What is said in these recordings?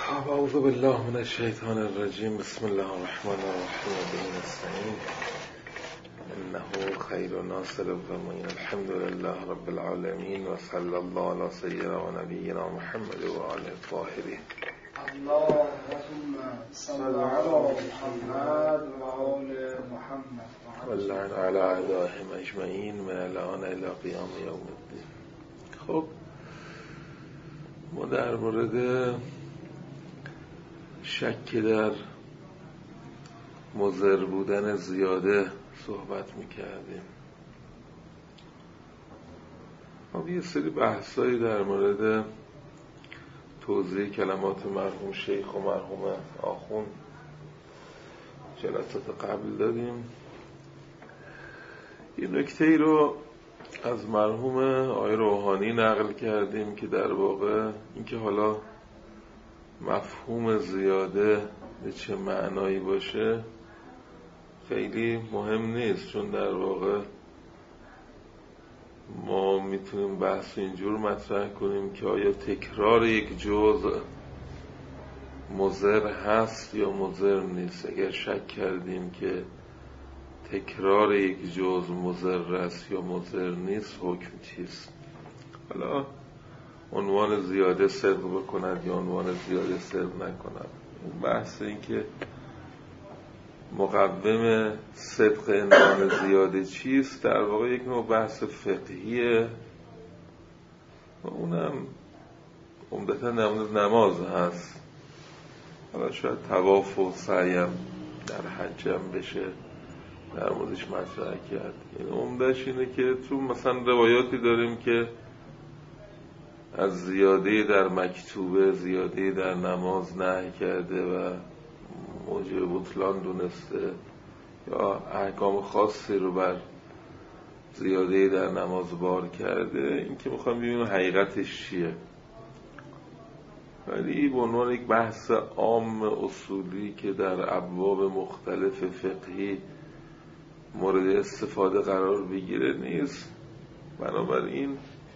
اعوذ بالله من الشیطان الرجیم. بسم الله الرحمن الرحیم. به نستعین انه خیر ناصر و معین. الحمد لله رب العالمین و صلی الله علی سیدنا و نبینا محمد و آله الطاهرین. اللهم صل علی محمد و آل محمد واللعن علی اعدائهم اجمعین من الان الی قیام یوم الدین. خب ما در مورد شک در مضر بودن زیاده صحبت میکردیم. ما یه سری بحثایی در مورد توضیح کلمات مرحوم شیخ و مرحوم آخوند جلسات قبل دادیم. یه نکته ای رو از مرحوم آقای روحانی نقل کردیم که در واقع اینکه حالا مفهوم زیاده به چه معنایی باشه خیلی مهم نیست، چون در واقع ما میتونیم بحث اینجور مطرح کنیم که آیا تکرار یک جزء مضر هست یا مضر نیست. اگر شک کردیم که تکرار یک جزء مضر است یا مضر نیست، حکم چیست؟ حالا عنوان زیاده صدق بکند یا عنوان زیاده صدق نکند، اون بحث این که مقوم صدق عنوان زیاده چیست در واقع یک نوع بحث فقهیه و اونم عمدتا در مورد نماز هست. حالا شاید طواف و سعیم در حجم بشه در موردش مطرح کرد. این عمدش اینه که تو مثلا روایاتی داریم که از زیاده در مکتوبه، زیاده در نماز نهی کرده و موجب بطلان دونسته، یا احکام خاصی رو بر زیاده در نماز بار کرده. این که میخوام ببینیم حقیقتش چیه، ولی به عنوان یک بحث عام اصولی که در ابواب مختلف فقهی مورد استفاده قرار بگیره نیست. بنابراین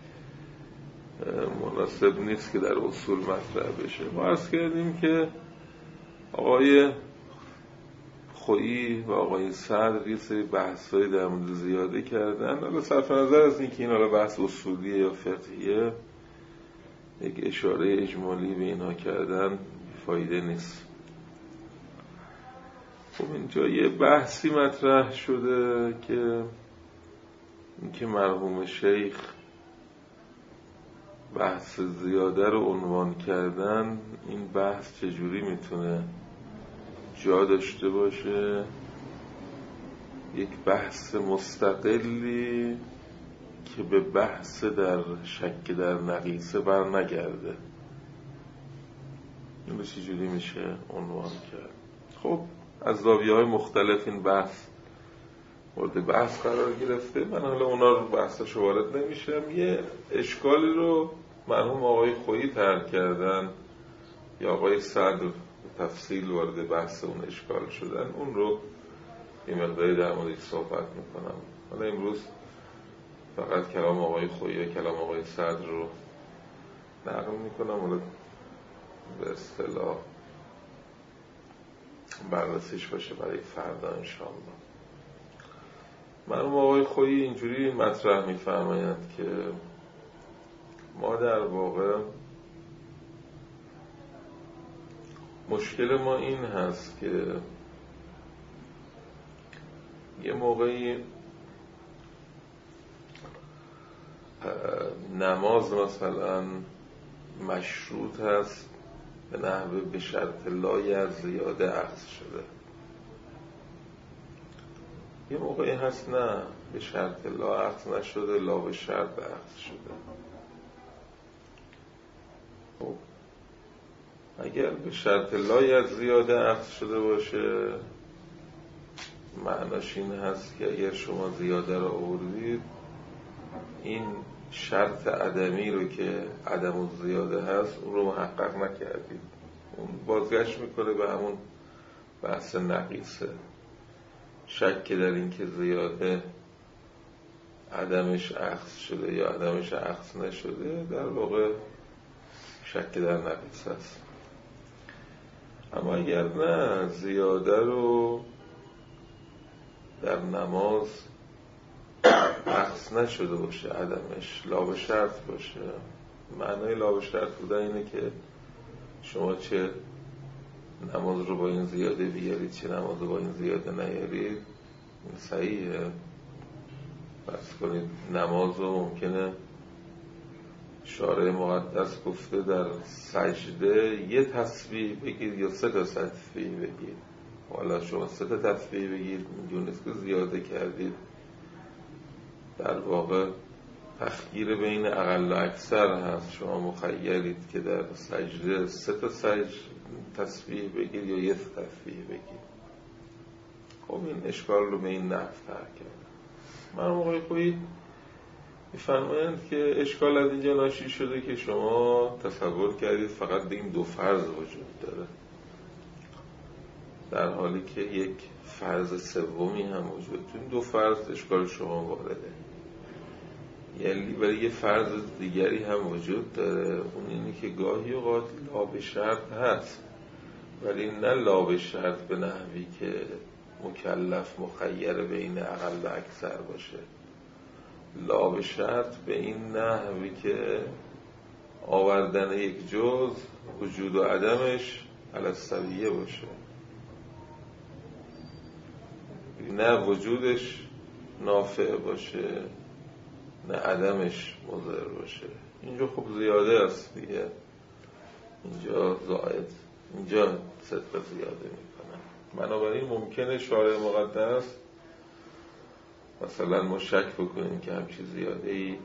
مناسب نیست که در اصول مطرح بشه. ما عرض کردیم که آقای خویی و آقای صدر یه سری بحث‌های در مورد زیاده کردن. حالا صرف نظر از این که این حالا بحث اصولیه یا فقهیه، یک اشاره اجمالی به اینها کردن فایده نیست. خب اینجا یه بحثی مطرح شده که اینکه مرحوم شیخ بحث زیاده رو عنوان کردن، این بحث چجوری میتونه جا داشته باشه، یک بحث مستقلی که به بحث در شک در نقیصه بر نگرده، این رو چجوری میشه عنوان کرد؟ خب از زاویه‌های مختلف این بحث مورد بحث قرار گرفته. من حالا اونا رو بحثش وارد نمیشم. یه اشکالی رو مرحوم آقای خویی طرح کردن یا آقای صدر تفصیل وارد بحث اون اشکال شدن، اون رو یه مقداری در موردش صحبت میکنم. حالا امروز فقط کلام آقای خویی و کلام آقای صدر رو نقل میکنم، حالا به اصطلاح بررسیش باشه برای فردا انشاءالله. مرحوم آقای خویی اینجوری مطرح میفرمایند که ما در واقع مشکل ما این هست که یه موقعی نماز مثلا مشروط هست به نحوه به شرط لای از زیاده اخذ شده، یه موقعی هست نه به شرط لا اخذ نشده، لا به شرط اخذ شده. خب اگر به شرط لای از زیاده اخذ شده باشه، معناش این هست که اگر شما زیاده را آوردید، این شرط عدمی رو که عدم الزیاده هست اون رو محقق نکردید. اون بازگشت میکنه به همون بحث نقیصه. شک در این که زیاده عدمش اخذ شده یا عدمش اخذ نشده، در واقع شک در نقیصه است. اما اگر نه زیاده رو در نماز نقص نشده باشه، عدمش لا به شرط باشه. معنای لا به شرط بودن اینه که شما چه نماز رو با این زیاده بیارید چه نماز رو با این زیاده نیارید، این صحیحه. فرض کنید نماز رو ممکنه شارع مقدس گفته در سجده یه تسبیح بگید یا 3 تا تسبیح بگید، حالا شما 3 تا تسبیح بگید میدونست که زیاده کردید. در واقع تخییر بین اقل و اکثر هست، شما مخیرید که در سجده 3 تا تسبیح بگید یا 1 تسبیح بگید. خب این اشکال رو به این نحو ترک کردم. من موقعی خویی میفرمایند که اشکال از اینجا ناشی شده که شما تصور کردید فقط به این 2 فرض وجود داره، در حالی که یک فرض سومی هم وجود. تو این 2 فرض اشکال شما وارده، یعنی برای یه فرض دیگری هم وجود داره، اون اینه که گاهی اوقات لا به شرط هست ولی نه لا به شرط به نحوی که مکلف مخیر بین اقل و اکثر باشه، لا به شرط به این نحوی که آوردن یک جز وجود و عدمش علی السویه باشه، نه وجودش نافع باشه نه عدمش مضر باشه. اینجا خب زیاده است دیگه، اینجا زائد، اینجا صدق زیاده میکنه. بنابراین ممکنه شارع مقدس مثلا ما شک بکنیم که همچی زیاده ای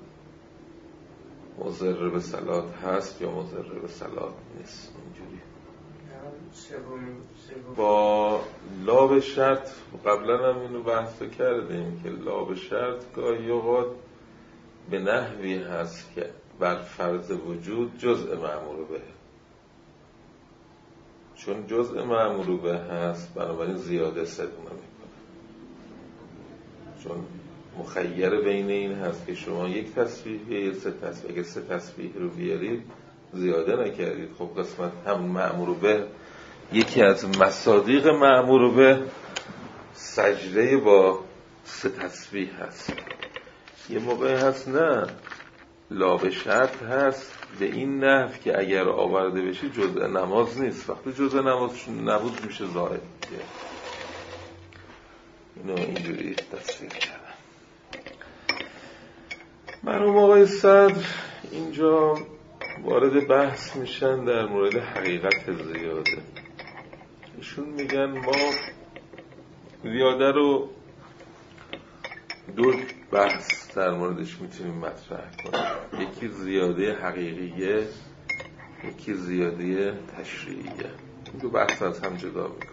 مضر به صلات هست یا مضر به صلات نیست. اینجوری با لا به شرط قبلا هم اینو بحث کردیم که لا به شرط گاهی اوقات به نحوی هست که بر فرض وجود جزء مأمور به، چون جزء مأمور به هست بنابراین زیاده صدق نمیکنه، چون مخیر بین این هست که شما 1 تسبیح یا 3 تسبیح، اگه 3 تسبیح رو بیارید زیاده نکردید. خب قسمت هم مأمور به، یکی از مصادیق مأمور به سجده با 3 تسبیح هست. یه موقع هست نه لا به شرط هست به این نحو که اگر آورده بشه جزء نماز نیست، وقتی جزء نماز نبود میشه زائد. اینو اینجوری تصریح کردم. مرحوم آقای صدر اینجا وارد بحث میشن در مورد حقیقت زیاده. ایشون میگن ما زیاده رو 2 بحث در موردش میتونیم مطرح کنیم، یکی زیاده حقیقیه، یکی زیاده تشریعیه. این 2 بحث از هم جدا میکنیم.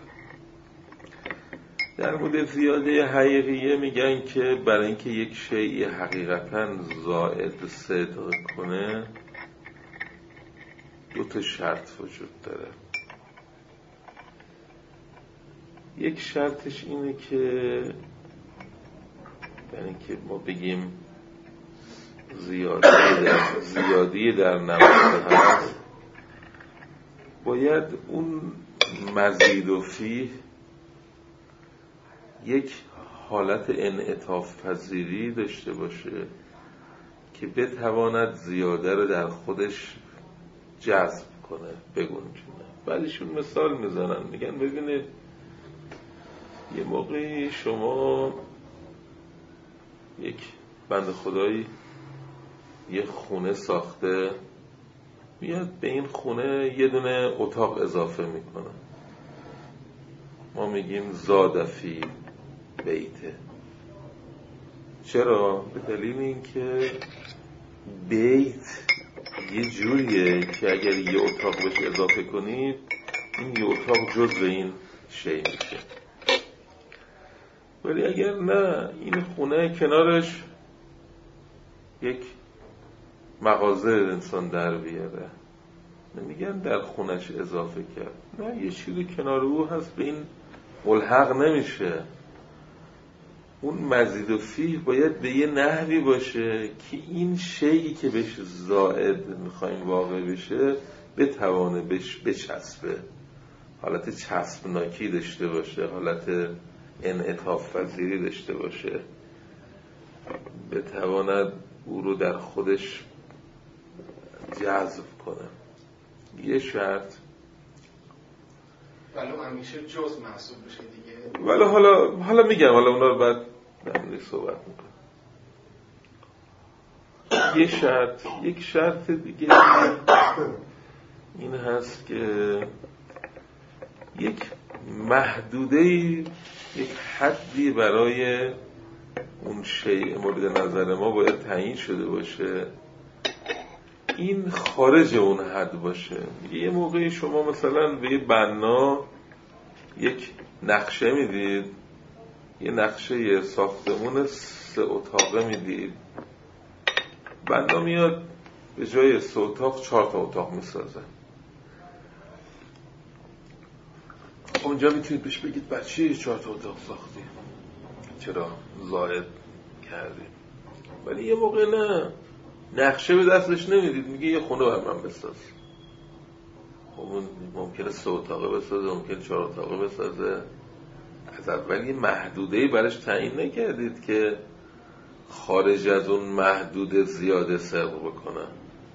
در مورد زیاده حقیقیه میگن که برای اینکه یک شیء حقیقتاً زائد صدق کنه 2 تا شرط وجود داره. یک شرطش اینه که یعنی که ما بگیم زیادی در نماز هست، باید اون مزید و فیه یک حالت انعطاف پذیری داشته باشه که بتواند زیاده رو در خودش جذب کنه، بگنجونه. ولیشون مثال میزنن، میگن ببینید یه موقعی شما یک بنده خدایی یه خونه ساخته، میاد به این خونه یه دونه اتاق اضافه میکنه، ما میگیم زادفی بیته. چرا؟ به دلیل این که بیت یه جوریه که اگر یه اتاق بهش اضافه کنید این یه اتاق جز به این شی میشه. ولی اگر نه این خونه کنارش یک مغازه انسان در بیاره، نمیگن در خونش اضافه کرد، نه یه چیزی کنار او هست به این ملحق نمیشه. اون مزید و فیه باید به یه نحوی باشه که این شیئی که بهش زائد میخوایم واقع بشه بتوانه بهش بچسبه، حالت چسبناکی داشته باشه، حالت انعطاف پذیری داشته باشه، بتواند او رو در خودش جذب کنه. یه شرط ولو همیشه جز محسوب بشه دیگه. ولی حالا میگم، حالا اونا رو بعد در صحبت میکنم. یک شرط دیگه این هست که یک محدوده‌ای، یک حدی برای اون شیء مورد نظر ما باید تعیین شده باشه، این خارج اون حد باشه. یه موقعی شما مثلا به یه بنا یک نقشه میدید، یه نقشه ساختمون 3 اتاقه میدید، بنا میاد به جای 3 اتاق 4 تا اتاق میسازه. اونجا میتونید بهش بگید بچه 4 تا اتاق ساختی، چرا زائد کردی؟ ولی یه موقع نه، نقشه به دستش نمیدید، میگه یه خونه بر من بساز. ممکنه 3 اتاقه بسازه، ممکنه 4 اتاقه بسازه. از اول یه محدوده‌ای برش تعیین نکردید که خارج از اون محدود زیاده صدق بکنه.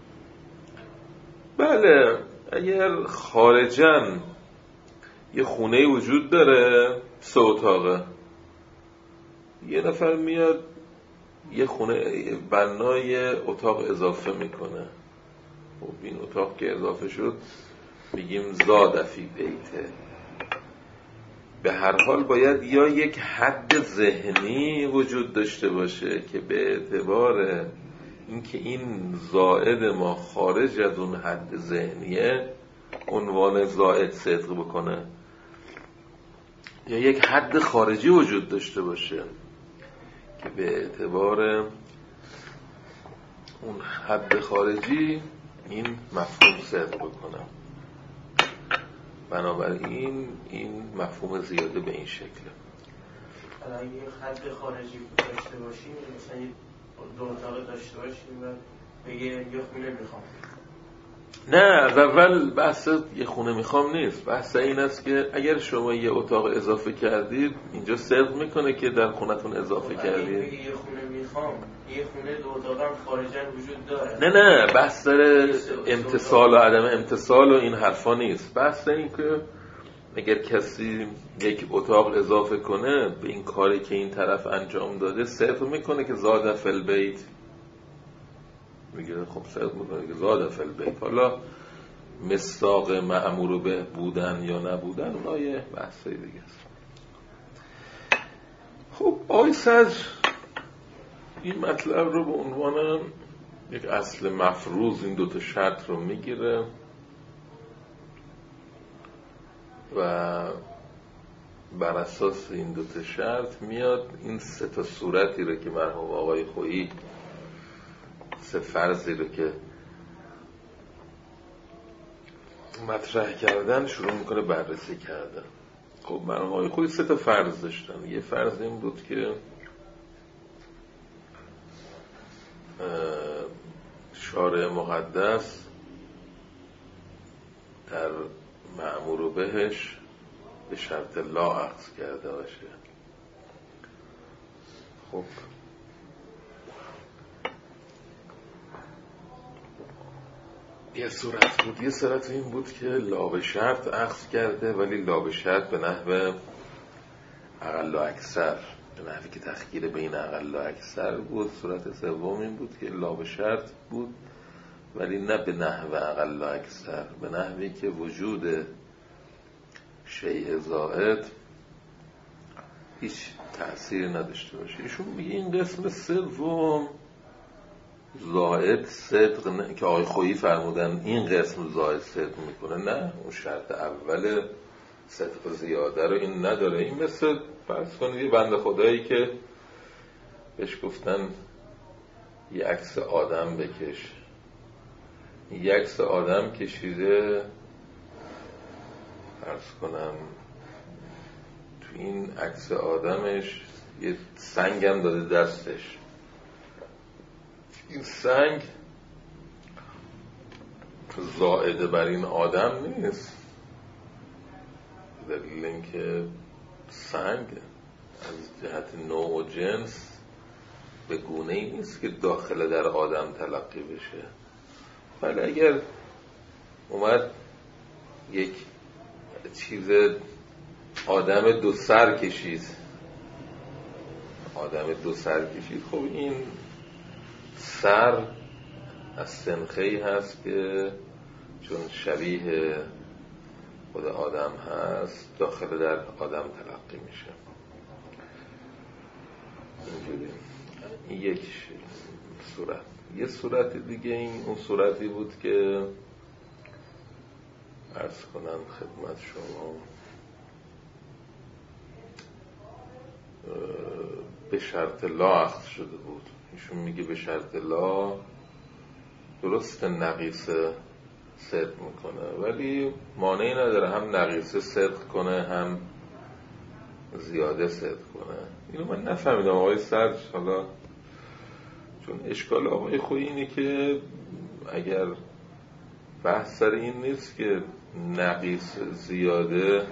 بله، اگر خارجاً یه خونه وجود داره 3 اتاقه، یه نفر میاد یه خونه بنای اتاق اضافه میکنه، و این اتاق که اضافه شد میگیم زاد فی بیته. به هر حال باید یا یک حد ذهنی وجود داشته باشه که به اعتبار اینکه این زائد ما خارج از اون حد ذهنیه عنوان زائد صدق بکنه، یا یک حد خارجی وجود داشته باشه که به اعتبار اون حد خارجی این مفهوم صدق بکنه. بنابراین این مفهوم زیاده به این شکله. حالا اگه یه حد خارجی داشته باشیم، مثلا 2 اتاق داشته باشیم و بگه یه خونه میخوام، نه، از اول بحث یه خونه میخوام نیست. بحث این است که اگر شما یه اتاق اضافه کردید، اینجا صدق میکنه که در خونتون اضافه کردید. بگه یه خونه میخوام، یه خونه 2 اتاق هم خارجاً وجود داره. نه بحث داره امتصال و عدم امتصال و این حرفا نیست. بحث این که اگر کسی یک اتاق اضافه کنه به این کاری که این طرف انجام داده، صدق میکنه که زاد فی البیت، میگه خب صدق میکنه که زاد فی البیت. حالا مصداق مأمور به بودن یا نبودن اونها یه بحث دیگه است. خب آقای صدر این مطلب رو به عنوان یک اصل مفروض این 2 شرط رو میگیره و بر اساس این 2 شرط میاد این 3 صورتی رو که مرحوم آقای خویی 3 فرضی رو که مطرح کردن شروع میکنه بررسی کردن. خب مرحوم آقای خویی 3 فرض داشتن. یه فرض این بود که شارع مقدس در مأمور بهش به شرط لا اخذ کرده باشه. خب یه صورت بود. یه صورت این بود که لا به شرط اخذ کرده، ولی لا به شرط به نحو اقل و اکثر، به نحوی که تخییر بین اقل و اکثر بود. صورت سوم این بود که لا به شرط بود ولی نه به نحو اقل و اکثر، به نحوی که وجود شیء زائد هیچ تأثیر نداشته باشه. ایشون میگه این قسم سوم زائد صدق که آقای خویی فرمودن این قسم زائد صدق میکنه، نه، اون شرط اول صدق زیاده رو این نداره. این مثل فرض کنید یه بنده خدایی که بهش گفتن یه عکس آدم بکش، یه عکس آدم کشیده، فرض کنم تو این عکس آدمش یه سنگ هم داده دستش. این سنگ زائده بر این آدم نیست، دلیل اینکه سنگ از جهت نوع و جنس به گونه ای نیست که داخل در آدم تلقی بشه. ولی اگر اومد یک چیز آدم دو سر کشید، خب این سر از سنخه‌ای هست که چون شبیه خود آدم هست داخل در آدم تلقی میشه. اینجوری این یک صورت. یه صورت دیگه اون صورتی بود که عرض کنم خدمت شما به شرط لا اخذ شده بود. ایشون میگه به شرط لا درست نقیصه صدق میکنه ولی مانعی نداره هم نقیصه صدق کنه هم زیاده صدق کنه. اینو من نفهمیدم آقای سرج، حالا چون اشکال آقای خویی اینه که اگر بحث سر این نیست که نقیص زیاده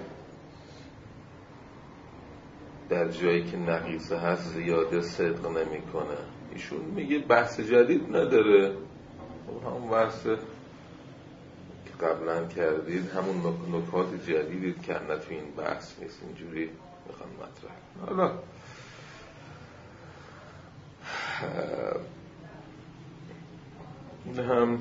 در جایی که نقیصه هست زیاده صدق نمی کنه، ایشون میگه بحث جدید نداره. همون بحث که قبلا کردید همون نکات جدیدی که نه تو این بحث نیست، اینجوری میخوان مطرح. حالا این هم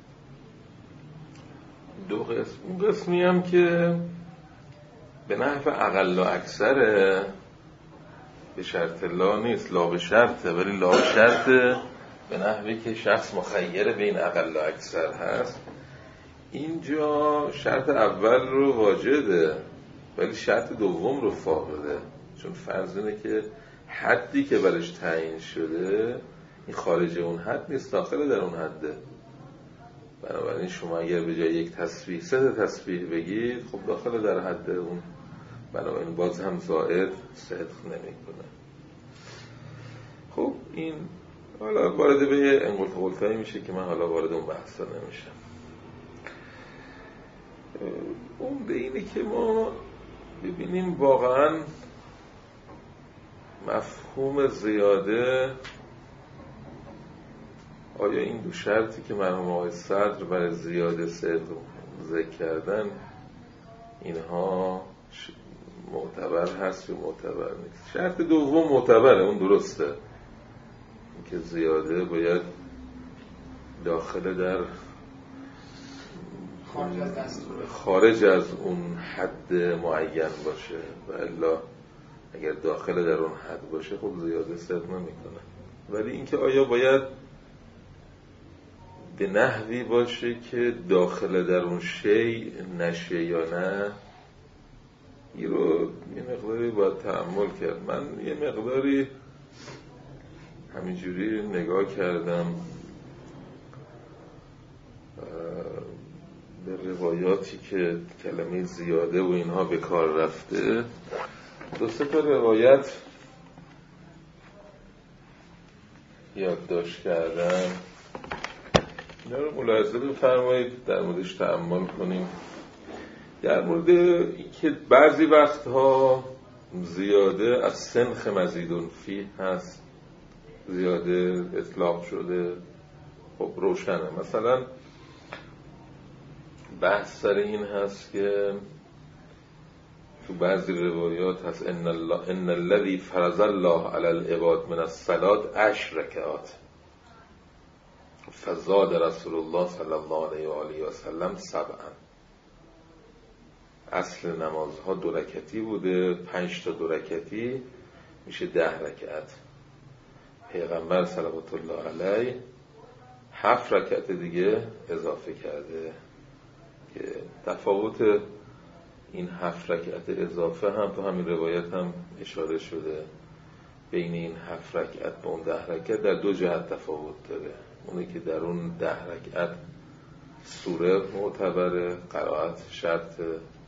دو قسم. اون قسمی هم که به نحو اقل و اکثره به شرط لا نیست، لا به شرطه، ولی لا به شرطه به نحوی که شخص مخیر بین اقل و اکثر هست. اینجا شرط اول رو واجده ولی شرط دوم رو فاقده، چون فرض اینه که حدی که برش تعیین شده این خارج اون حد نیست، داخل در اون حده. بنابراین شما اگر به جای یک تسبیح 3 تسبیح بگید خب داخل در حد اون، بنابراین باز هم زائد صدق نمیکنه. خب این حالا وارد به انقلتایی میشه که من حالا وارد اون بحثا نمیشم. اون به اینه که ما ببینیم واقعا مفهوم زیاده، آیا این دو شرطی که مرحوم آقای صدر برای زیاده صدق ذکر کردن اینها معتبر هست یا معتبر نیست؟ شرط دوم معتبره، اون درسته، که زیاده باید داخل در خارج از اون حد معین باشه و الا اگر داخل در اون حد باشه خب زیاده صدق نمیکنه. ولی اینکه آیا باید به نحوی باشه که داخل در اون شی نشه یا نه، این رو یه مقداری باید تأمل کرد. من یه مقداری همینجوری نگاه کردم به روایاتی که کلمه زیاده و اینها به کار رفته. 2-3 تا روایت یادداشت کردم، اینا رو ملاحظه بفرمایید، در موردش تأمل کنیم. در مورد اینکه بعضی وقتها زیاده از سنخ مزیدون فی هست، زیاده اطلاق شده، خب روشنه. مثلا بحث سر این هست که تو بعضی روایات هست ان الذی فرض الله علی العباد من الصلاة 10 رکعات فزاد رسول الله صلی الله علیه و آله و سلم 7. اصل نمازها 2 رکعتی بوده، 5 تا 2 رکعتی میشه 10 رکعت. پیغمبر صلوات الله علیه 7 رکعت دیگه اضافه کرده که تفاوت این 7 رکعت اضافه هم تو همین روایت هم اشاره شده. بین این 7 رکعت با اون 10 رکعت در 2 جهت تفاوت داره. اونه که در اون 10 رکعت سوره معتبره، قرائت شرط.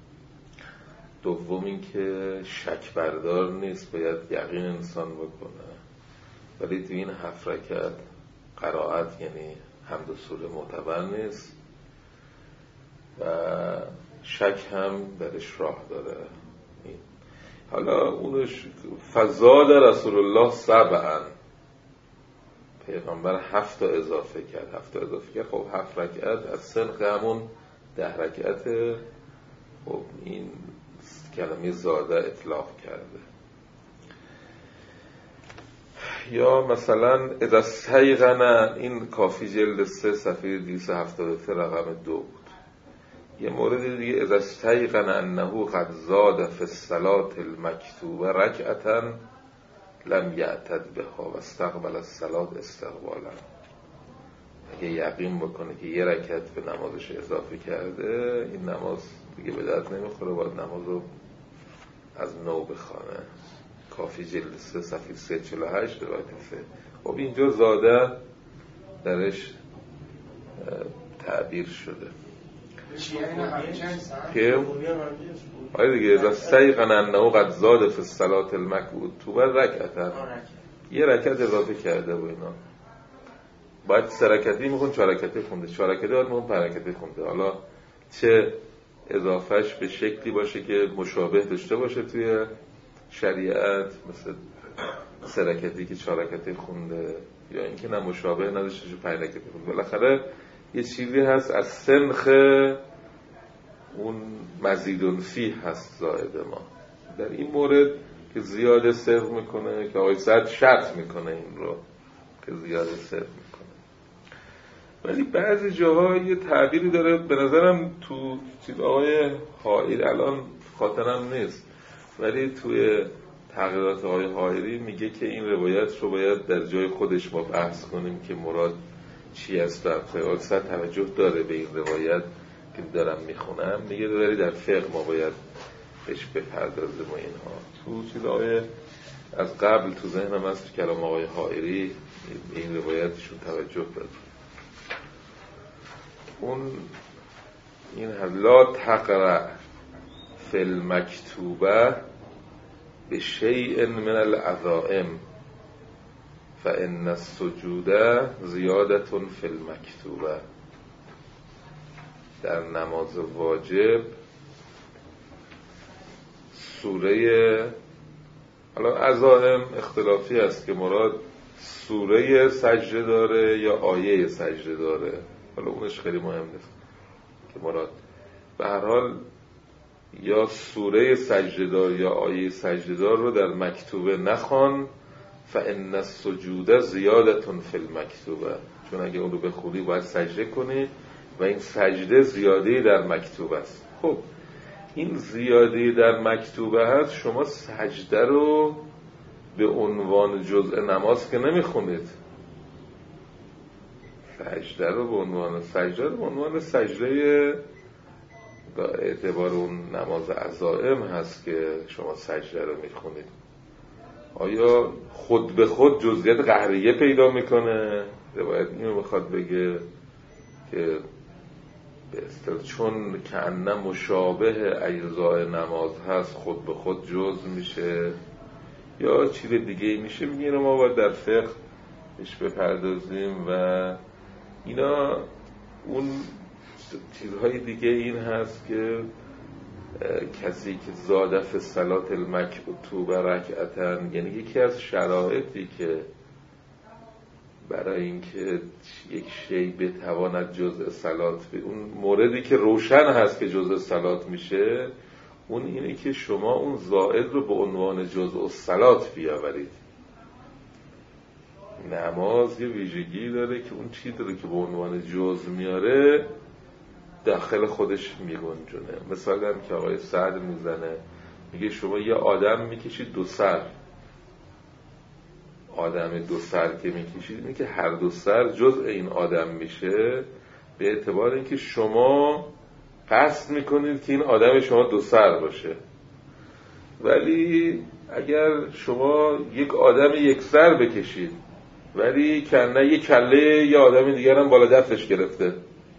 دوم این که شک بردار نیست، باید یقین انسان بکنه. ولی تو این 7 رکعت قرائت یعنی حمد و سوره معتبر نیست و شک هم درش راه داره. حالا اونش فزاد رسول الله 7 پیغمبر 7 اضافه کرد. خب 7 رکعت از سنخ همون 10 رکعت. خب این کلمه زاده اطلاق کرده. یا مثلا اذا استیقن، این کافی جلد 3 صفحه 273 رقم 2 بود. یه مورد دیگه اذا استیقن انه قد زاد فی الصلاة المکتوبه رکعتا لم یعتد بها و استقبل الصلاة استقبالا. اگه یقین بکنه که یه رکعت به نمازش اضافه کرده، این نماز دیگه به درد نمیخوره، باید نماز رو از نو بخوانه. کافی جلد 3 صفحه 348 روایت 3. خب اینجا زاده درش تعبیر شده که آره دیگه اذا استیقن انه قد زاد فی الصلاة المکتوبه رکعتا، یه رکعت اضافه کرده و اینا، باید 3 رکعتی میخون 4 رکعتی خونده، 4 رکعتی باید میخون 5 رکعتی خونده. حالا چه اضافهش به شکلی باشه که مشابه داشته باشه توی شریعت، مثل 3 رکعتی که 4 رکعتی خونده، یا اینکه نه مشابه نداشته باشه 5 رکعتی خونده. بالاخره یه چیزی هست از سنخ اون مزیدون فی هست زائد ما. در این مورد که زیاده صرف میکنه، که آقای سعد شرط میکنه این رو که زیاده صرف میکنه، ولی بعضی جاها یه تعبیری داره به نظرم تو چیز آقای حائری الان خاطرم نیست، ولی توی تغییرات آقای حائری میگه که این روایت رو باید در جای خودش ما بحث کنیم که مراد چی است. در آقای سعد توجه داره به این روایت که دارم میخونم، میگه داری در فقه ما باید بهش بپردازیم و اینها. تو چیز آقای از قبل تو ذهنم هست تو کلام آقای حائری این روایتشون توجه داره. اون این لا تقرأ فی المکتوبه بشیء من العظائم فإن السجود زیادة فی المکتوبه. در نماز واجب سوره، حالا عزائم اختلافی است که مراد سوره سجده داره یا آیه سجده داره، حالا اونش خیلی مهم نیست که مراد به هر حال یا سوره سجده دار یا آیه سجده دار رو در مکتوبه نخوان، فإن السجود زیادة فی المکتوبه، چون اگه اون رو بخونی باید سجده کنی و این سجده زیاده‌ای در مکتوبه است. خب این زیاده‌ای در مکتوبه هست، شما سجده رو به عنوان جزء نماز که نمیخونید، سجده رو به عنوان سجده با اعتبار اون نماز عزائم هست که شما سجده رو میخونید. آیا خود به خود جزئیات قهریه پیدا میکنه؟ روایت اینو میخواد بگه که چون کأنه مشابه اجزای نماز هست خود به خود جزء میشه، یا چیز دیگه میشه؟ میگه ما باید در فقه بهش بپردازیم و اینا. اون چیزهای دیگه این هست که کسی که زاده فی الصلاة المکتوبه رکعتا، یعنی یکی از شرایطی که برای اینکه یک شی بتواند جزء صلات اون موردی که روشن هست که جزء صلات میشه، اون اینه که شما اون زائد رو به عنوان جزء صلات بیاورید. نماز یه ویژگی داره که اون چیزی داره که به عنوان جزء میاره داخل خودش میگنجونه. مثال هم که آقای سعد میزنه، میگه شما یه آدم میکشید 2 سر، آدم 2 سر که میکشید، اینه که هر 2 سر جزء این آدم میشه به اعتبار اینکه شما قصد میکنید که این آدم شما 2 سر باشه. ولی اگر شما یک آدم 1 سر بکشید ولی کنه یک کله یه آدم دیگر هم بالا دستش گرفته،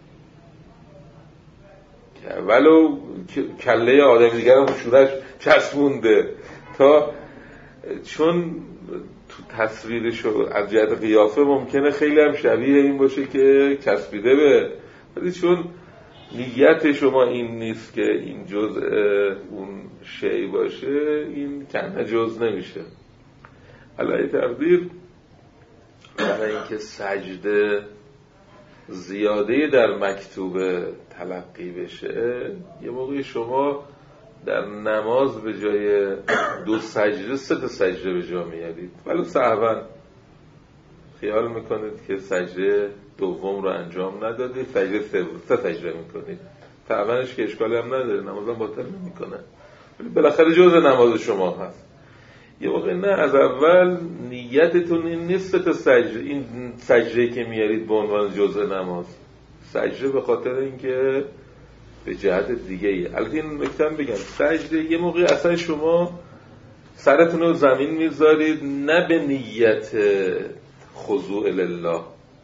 ولو کله آدم دیگر هم شورش چسبونده، تا چون تو تصویرش از جهت قیافه ممکنه خیلی هم شبیه این باشه که چسبیده به، ولی چون نیت شما این نیست که این جزء اون شی باشه، این کنه جز نمیشه. علی تقدیر برای اینکه سجده زیاده در مکتوبه تلقی بشه، یه موقعی شما در نماز به جای 2 سجده 3 سجده به جا میارید، ولی سهوا خیال میکنید که سجده دوم رو انجام ندادید، سجده 3 سجده میکنید، سهوانش که اشکالی هم نداره، نمازم باطل نمیکنه، ولی بالاخره جزء نماز شما هست. یه موقع نه، از اول نیتتون این نیست تا سجده، این سجده که میارید به عنوان جزء نماز، سجده به خاطر اینکه به جهت دیگه ای. البته این نکته بگم، سجده یه موقع اصلا شما سرتون رو زمین میذارید نه به نیت خضوع لله،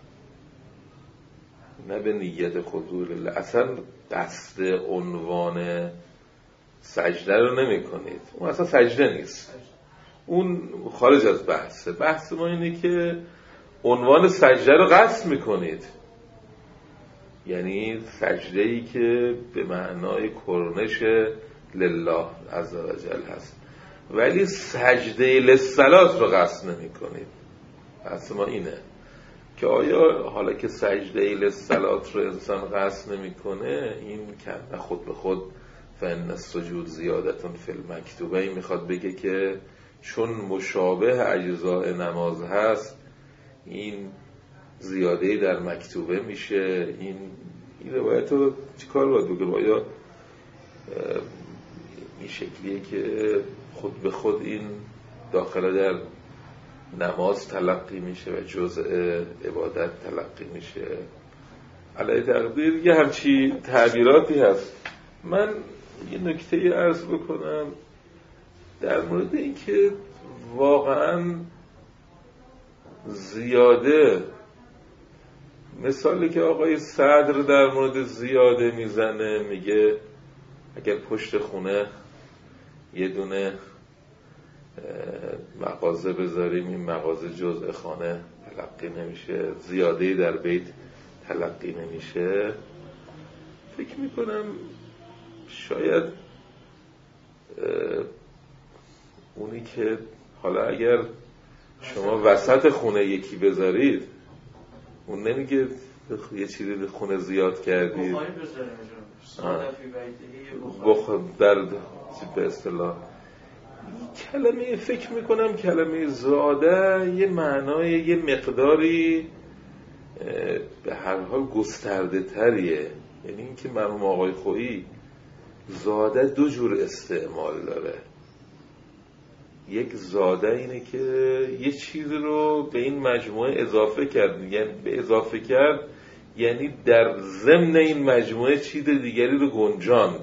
نه به نیت خضوع لله، اصلا قصد عنوان سجده رو نمی کنید، اون اصلا سجده نیست، اون خارج از بحثه. بحث ما اینه که عنوان سجده رو قصد میکنید، یعنی سجده‌ای که به معنای کرنش لله عزوجل هست، ولی سجده للصلات رو قصد نمی کنید. بحث ما اینه که آیا حالا که سجده للصلات رو انسان قصد نمی کنه، این که خود به خود فإن السجود زیادتون فی المکتوبه، این میخواد بگه که چون مشابه اجزاء نماز هست این زیاده در مکتوبه میشه. این روایت رو چیکار باید بگم؟ آیا این شکلیه که خود به خود این داخل در نماز تلقی میشه و جزء عبادت تلقی میشه؟ علی تقدیر یه همچی تعبیراتی هست. من یه نکته عرض بکنم در مورد این که واقعا زیاده، مثالی که آقای صدر در مورد زیاده میزنه، میگه اگر پشت خونه یه دونه مغازه بذاریم، این مغازه جزء خانه تلقی نمیشه، زیاده‌ای در بیت تلقی نمیشه. فکر میکنم شاید اونی که حالا اگر شما وسط خونه یکی بذارید، اون نمیگه یه چیزی خونه زیاد کردید، در به اصطلاح کلمه، فکر میکنم کلمه زاده یه معنای یه مقداری به هر حال گسترده تریه. یعنی این که مرحوم آقای خویی زاده 2 جور استعمال داره. یک زاده اینه که یه چیز رو به این مجموعه اضافه کرد، یعنی به اضافه کرد یعنی در ضمن این مجموعه چیز دیگری رو گنجاند.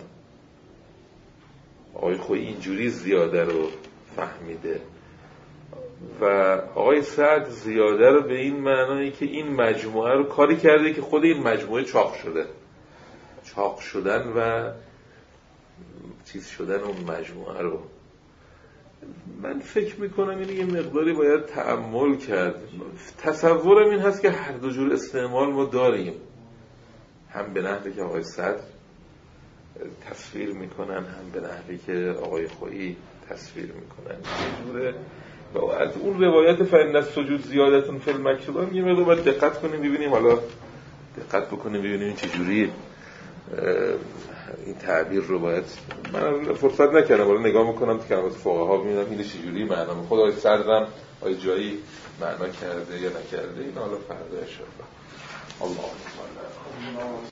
آقای خویی اینجوری زیاده رو فهمیده و آقای سعد زیاده رو به این معنایی که این مجموعه رو کاری کرده که خود این مجموعه چاق شده، چاق شدن و چیز شدن اون مجموعه رو. من فکر میکنم این یه مقداری باید تأمل کرد. تصورم این هست که هر 2 جور استعمال ما داریم، هم به نحوی که آقای صدر تصویر میکنن، هم به نحوی که آقای خویی تصویر میکنن. یه جوره و از اون روایت فإن السجود زیادتون فی المکتوبه یه مقدار باید دقت کنیم ببینیم، حالا دقت بکنیم ببینیم این چجوری این تعبیر رو باید، من فرصت نکردم ولی نگاه میکنم تو کلمات فقها ببینم این چجوری معنا میکنه. خود آقای صدرم آیا جایی معنا کرده یا نکرده، این حالا فردا ان شاء الله. الله